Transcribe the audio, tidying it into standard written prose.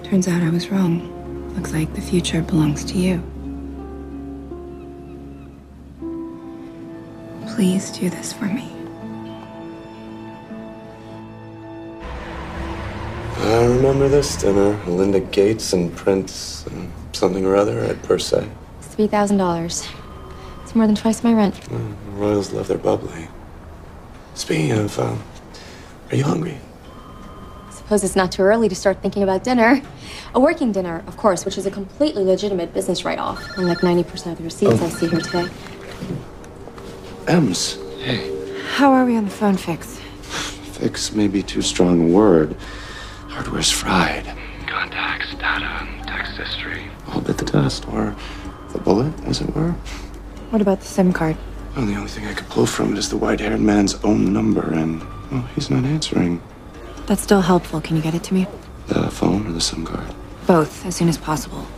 Turns out I was wrong. Looks like the future belongs to you. Please do this for me. I remember this dinner. Linda Gates and Prince something or other at Per Se. It's $3,000. It's more than twice my rent. The Royals love their bubbly. Speaking of, are you hungry? I suppose it's not too early to start thinking about dinner. A working dinner, of course, which is a completely legitimate business write-off, unlike 90% of the receipts I see here today. Ems, hey. How are we on the phone fix? Fix may be too strong a word. Hardware's fried. Contacts, data, text history. All bit the dust, or the bullet, as it were. What about the SIM card? Well, the only thing I could pull from it is the white-haired man's own number, and, well, he's not answering. That's still helpful. Can you get it to me? The phone or the SIM card? Both, as soon as possible.